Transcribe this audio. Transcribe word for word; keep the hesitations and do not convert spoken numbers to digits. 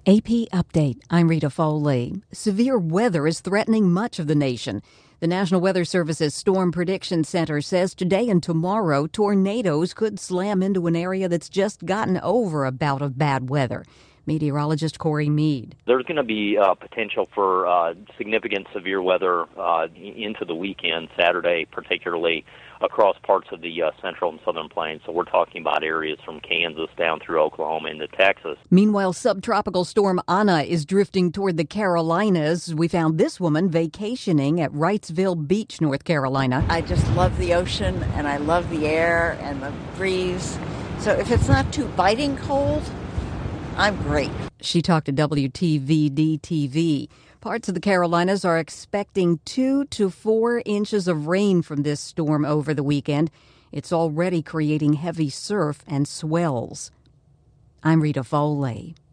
A P Update. I'm Rita Foley. Severe weather is threatening much of the nation. The National Weather Service's Storm Prediction Center says today and tomorrow, tornadoes could slam into an area that's just gotten over a bout of bad weather. Meteorologist Corey Mead. There's going to be uh, potential for uh, significant severe weather uh, into the weekend, Saturday particularly, across parts of the uh, central and southern plains. So we're talking about areas from Kansas down through Oklahoma into Texas. Meanwhile, subtropical storm Ana is drifting toward the Carolinas. We found this woman vacationing at Wrightsville Beach, North Carolina. I just love the ocean, and I love the air and the breeze. So if it's not too biting cold, I'm great. She talked to W T V D T V. Parts of the Carolinas are expecting two to four inches of rain from this storm over the weekend. It's already creating heavy surf and swells. I'm Rita Foley.